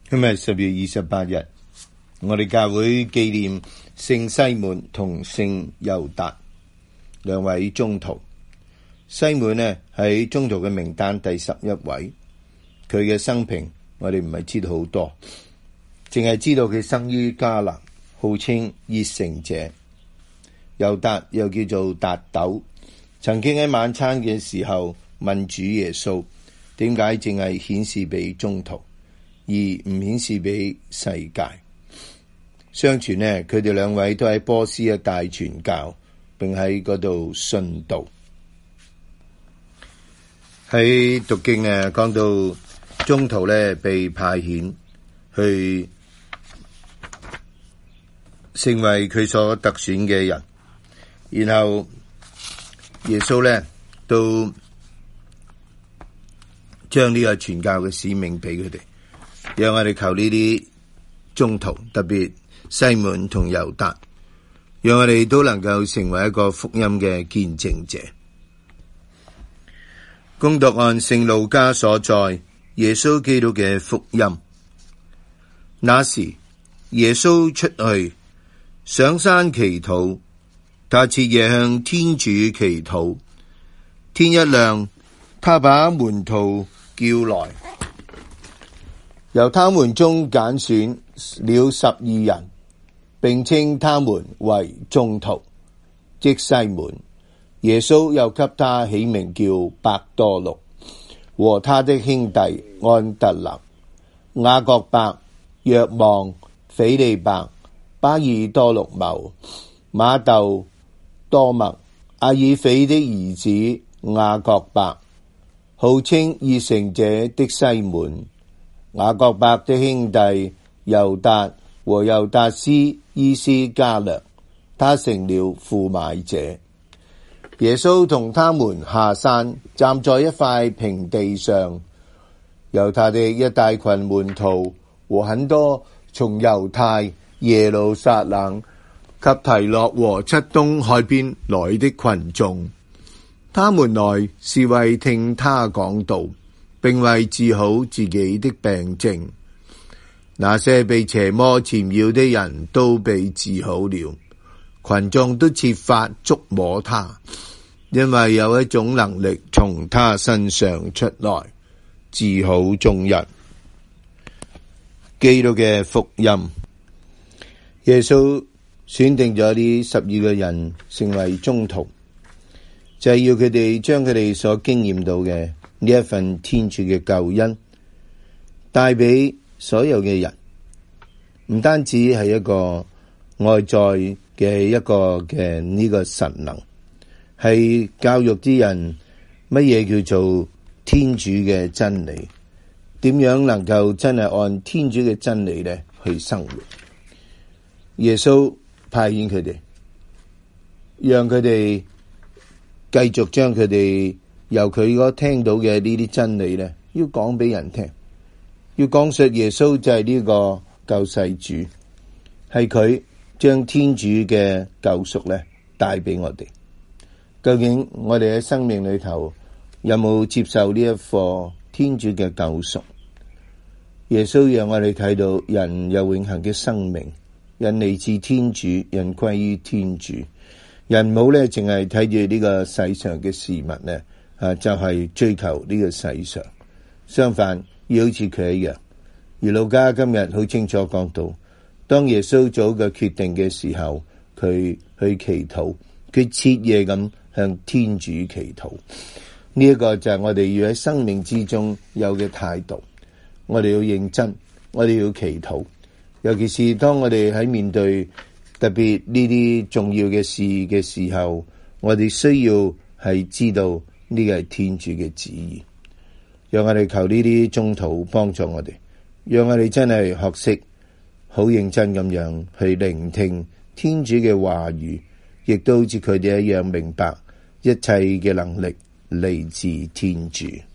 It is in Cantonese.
今日10月28日，我哋教會紀念聖西門同聖猶達兩位宗徒。西門呢喺宗徒嘅名單第11位，佢嘅生平我哋唔係知道好多，淨係知道佢生於迦南，號稱熱誠者。猶達又叫做達斗，曾經喺晚餐嘅時候問主耶穌，點解淨係顯示俾宗徒，而唔顯示俾世界？相傳呢，佢哋兩位都喺波斯一帶傳教，並喺嗰度殉道。喺讀經呢，講到宗徒呢被派遣去成為佢所特選嘅人，然後耶穌呢都將呢個傳教嘅使命俾佢哋。讓我哋求呢啲宗徒，特別西門同猶達，讓我哋都能夠成為一個福音嘅見證者。恭讀按聖路加所載耶穌基督嘅福音。那時耶穌出去上山祈禱，他徹夜向天主祈禱。天一亮，他把門徒叫來，由他們中揀選了12人，並稱他們為宗徒，即西門。耶穌又給他起名叫伯多祿，和他的兄弟安德肋、雅各伯、若望、斐理伯、巴爾多祿謀、瑪竇、多默、阿耳斐的兒子雅各伯，號稱熱誠者的西門。雅各伯的兄弟猶達和猶達斯依斯加略，他成了負買者。耶穌同他們下山，站在一塊平地上，有他的一大群門徒和很多從猶太、耶路撒冷及提洛和漆冬海邊來的群眾。他們來是為聽他講道，並為治好自己的病症。那些被邪魔纏繞的人都被治好了，群眾都設法觸摸他，因為有一種能力從他身上出來，治好眾人。基督嘅福音。耶穌選定咗呢12個人成為宗徒，就係要佢哋將佢哋所經驗到嘅呢一份天主嘅救恩帶俾所有嘅人，唔單止係一個外在嘅一個嘅呢個神能，係教育啲人乜嘢叫做天主嘅真理，點樣能夠真係按天主嘅真理咧去生活。耶穌派遣佢哋，讓佢哋繼續將佢哋由佢嗰聽到嘅呢啲真理咧，要講俾人聽，要講述耶穌就係呢個救世主，係佢將天主嘅救贖咧帶俾我哋。究竟我哋喺生命裏頭有冇接受呢一課天主嘅救贖？耶穌讓我哋睇到人有永恆嘅生命，人嚟自天主，人歸於天主。人冇咧淨係睇住呢個世上嘅事物咧，就係追求呢個世上。相反，要好似佢一樣。而路加今日好清楚講到，當耶穌做個決定嘅時候，佢去祈禱，佢徹夜咁向天主祈禱。呢一個就係我哋要喺生命之中有嘅態度。我哋要認真，我哋要祈禱。尤其是當我哋喺面對特別呢啲重要嘅事嘅時候，我哋需要係知道呢個係天主嘅旨意。讓我哋求呢啲宗徒幫助我哋，讓我哋真係學識好認真咁樣去聆聽天主嘅話語，亦都好似佢哋一樣明白一切嘅能力嚟自天主。